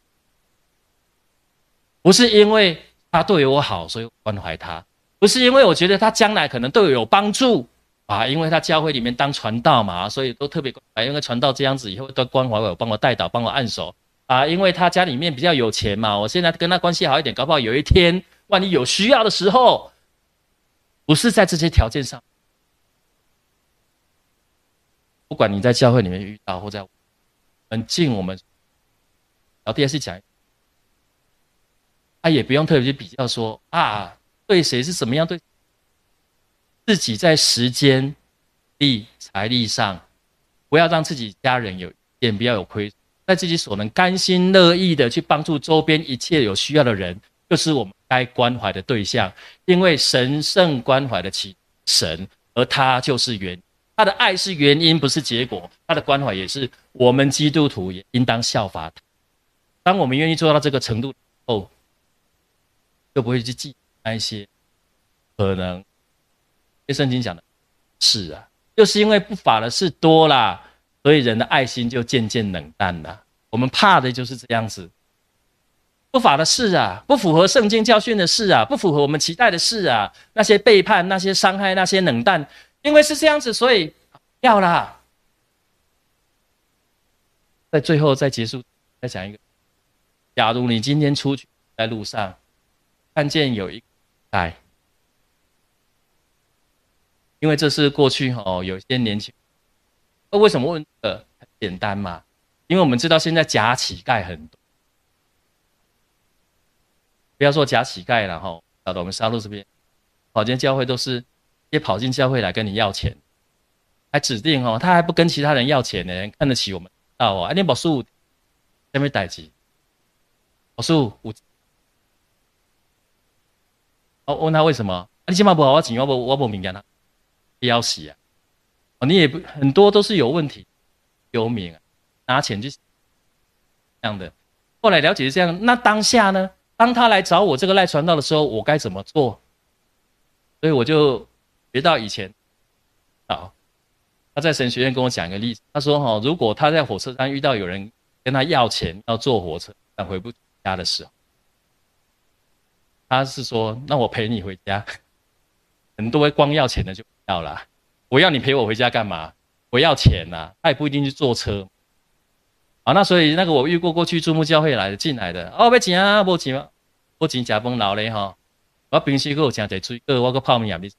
不是因为他对我好，所以我关怀他；不是因为我觉得他将来可能对我有帮助啊，因为他教会里面当传道嘛，所以都特别关怀。因为传道这样子以后都关怀我，帮我带导，帮我按手啊。因为他家里面比较有钱嘛，我现在跟他关系好一点，搞不好有一天万一有需要的时候，不是在这些条件上。不管你在教会里面遇到，或在我们尽我们，然后第二是讲。也不用特别去比较说啊，对谁是怎么样，对自己在时间力、财力上，不要让自己家人有点不要有亏损，在自己所能甘心乐意的去帮助周边一切有需要的人，就是我们该关怀的对象。因为神圣关怀的其神，而他就是原因，他的爱是原因，不是结果，他的关怀也是我们基督徒也应当效法他。当我们愿意做到这个程度后，就不会去记那一些可能，因为圣经讲的是啊，就是因为不法的事多啦，所以人的爱心就渐渐冷淡了。我们怕的就是这样子，不法的事啊，不符合圣经教训的事啊，不符合我们期待的事啊，那些背叛、那些伤害、那些冷淡，因为是这样子，所以要啦。 在最后再结束，再讲一个：假如你今天出去在路上，看见有一个乞丐，因为这是过去有些年轻人，为什么问这个？很简单嘛，因为我们知道现在假乞丐很多，不要说假乞丐了哈，搞得我们沙鹿这边跑进教会都是也跑进教会来跟你要钱，还指定他还不跟其他人要钱呢，看得起我们到哦，你保数下面代志，保数有，问他为什么？你起码不好我钱，我不敏感他，不要死啊！你也不很多都是有问题，有名啊，拿钱去这样的。后来了解是这样，那当下呢？当他来找我这个赖传道的时候，我该怎么做？所以我就学到以前，他在神学院跟我讲一个例子，他说如果他在火车站遇到有人跟他要钱，要坐火车但回不家的时候，他是说，那我陪你回家。很多光要钱的就不要啦，我要你陪我回家干嘛？我要钱啊，他也不一定去坐车。那所以那个我遇过去注目教会来的进来的，要钱啊，没钱啊，我钱吃饭老嘞哈，我平时还有吃点水果，我个泡面也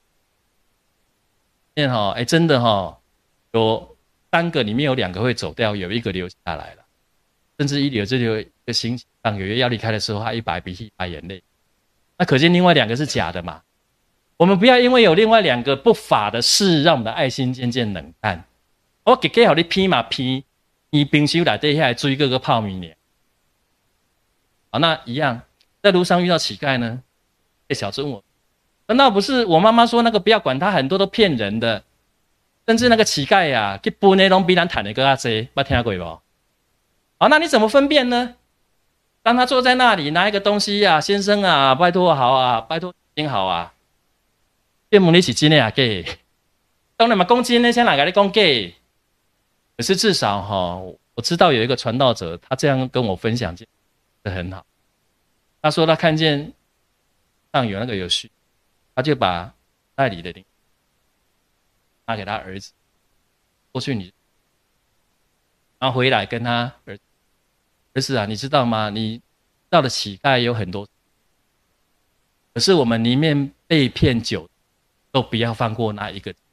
没。真的有3个里面有2个会走掉，有1个留下来了，甚至就有1个星期上个月要离开的时候，他一把鼻涕一把眼泪，那可见另外2个是假的嘛。我们不要因为有另外2个不法的事，让我们的爱心渐渐冷淡。我给好你批嘛批，你平时来对下来追个泡米呢？好，那一样，在路上遇到乞丐呢，小智问我，难道不是我妈妈说那个不要管他，很多都骗人的，甚至那个乞丐呀，去搬内容比咱谈的更加多，捌听过不？好，那你怎么分辨呢？当他坐在那里拿一个东西啊，先生啊，拜托好啊，拜托您好啊。问你是真的啊假的？当然嘛，讲真的，先哪个你讲假的？可是至少我知道有一个传道者，他这样跟我分享，很好。他说他看见上有那个有序，他就把代理的零拿给他儿子，过去你，然后回来跟他儿子啊，你知道吗？你到的乞丐有很多，可是我们宁愿被骗久，都不要放过那一个。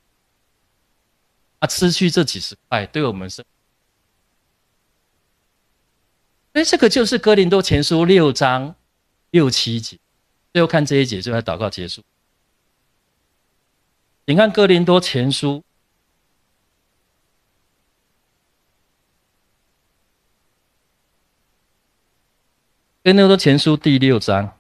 失去这几十块，对我们是，所以这个就是哥林多前书6章6、7节。最后看这一节，就来祷告结束。你看哥林多前书，哥林多前书第6章，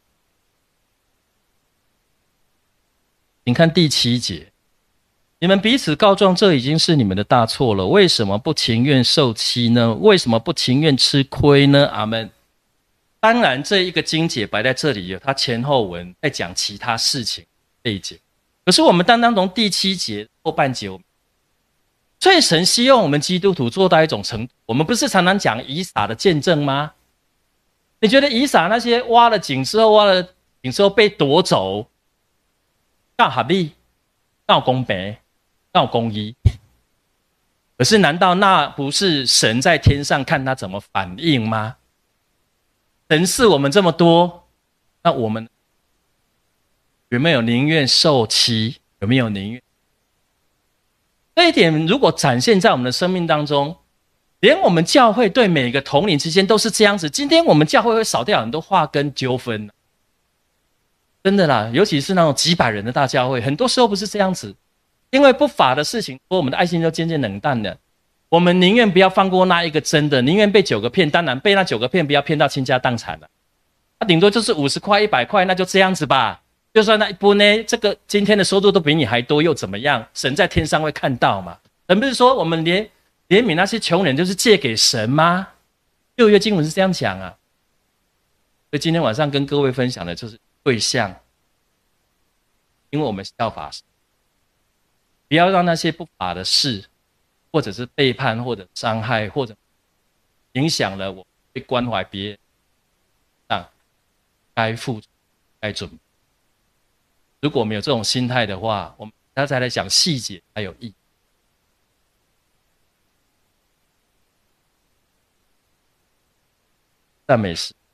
你看第7节。你们彼此告状，这已经是你们的大错了。为什么不情愿受欺呢？为什么不情愿吃亏呢？阿们。当然，这一个经节摆在这里，有它前后文在讲其他事情背景。可是我们单从第7节后半节，所以神希望我们基督徒做到一种程度。我们不是常常讲以撒的见证吗？你觉得以撒那些挖了井之后被夺走，干合理？干公平？干公义？可是难道那不是神在天上看他怎么反应吗？神赐我们这么多，那我们有没有宁愿受欺？有没有宁愿？这一点如果展现在我们的生命当中，连我们教会对每个同龄之间都是这样子。今天我们教会会少掉很多话跟纠纷，真的啦，尤其是那种几百人的大教会，很多时候不是这样子。因为不法的事情，我们的爱心就渐渐冷淡了。我们宁愿不要放过那一个真的，宁愿被9个骗。当然，被那9个骗，不要骗到倾家荡产了。他顶多就是50块、100块，那就这样子吧。就算那一波呢，这个今天的收入都比你还多，又怎么样？神在天上会看到嘛？神不是说我们怜悯那些穷人，就是借给神吗？旧约经文是这样讲啊。所以今天晚上跟各位分享的就是对象，因为我们效法神。不要让那些不法的事，或者是背叛，或者伤害，或者影响了我去关怀别人，该付出、该准备。如果我们有这种心态的话，我们再来讲细节才有意义。 赞美诗。